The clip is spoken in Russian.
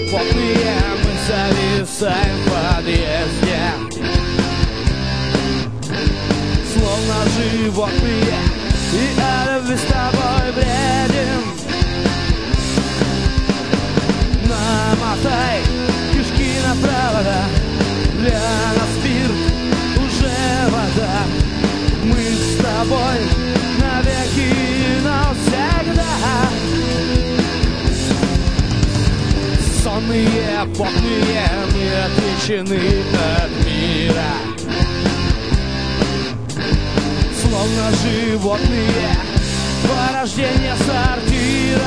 потные, мы зависаем в подъезде. Словно животные, и о любви с тобой бредим. Намотай кишки на провода, для нас спирт уже вода. Мы с тобой навеки, навсегда. Сонные, потные, мы отречены от мира. Словно животные, порождение сортира.